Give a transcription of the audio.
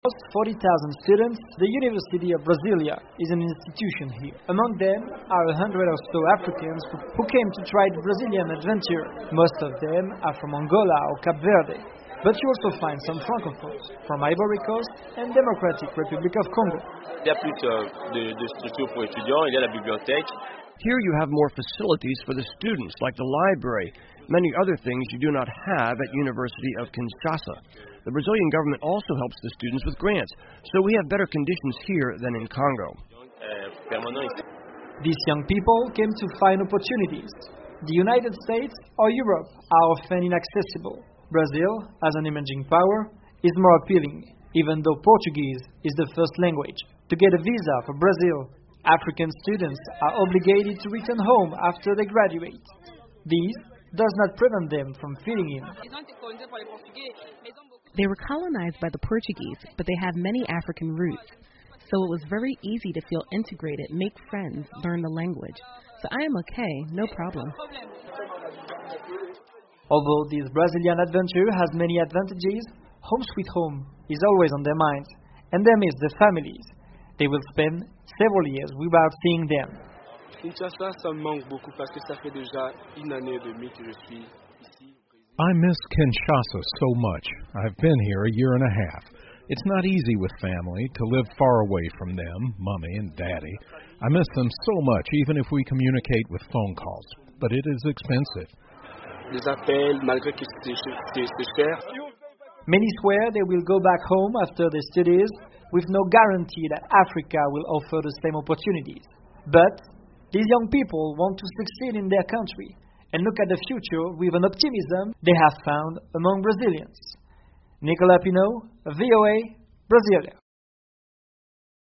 Almost 40,000 students, the University of Brasilia is an institution here. Among them are 100 or so Africans who came to try the Brazilian adventure. Most of them are from Angola or Cape Verde. But you also find some francophones from Ivory Coast and Democratic Republic of Congo. Il y a plus de structures pour étudiants, il y a la bibliothèque. Here you have more facilities for the students, like the library, many other things you do not have at University of Kinshasa. The Brazilian government also helps the students with grants, so we have better conditions here than in Congo. These young people came to find opportunities. The United States or Europe are often inaccessible. Brazil, as an emerging power, is more appealing, even though Portuguese is the first language. To get a visa for Brazil, African students are obligated to return home after they graduate. This does not prevent them from fitting in. They were colonized by the Portuguese, but they have many African roots. So it was very easy to feel integrated, make friends, learn the language. So I am okay, no problem. Although this Brazilian adventure has many advantages, home sweet home is always on their minds, and they miss their families. They will spend several years without seeing them. Kinshasa, ça me manque beaucoup parce que ça fait déjà une année et demie que je suis ici. I miss Kinshasa so much. I've been here a year and a half. It's not easy with family to live far away from them, Mommy and Daddy. I miss them so much, even if we communicate with phone calls. But it is expensive. Les appels, malgré que c'est cher. Many swear they will go back home after their studies with no guarantee that Africa will offer the same opportunities. But these young people want to succeed in their country and look at the future with an optimism they have found among Brazilians. Nicolas Pinot, VOA, Brasilia.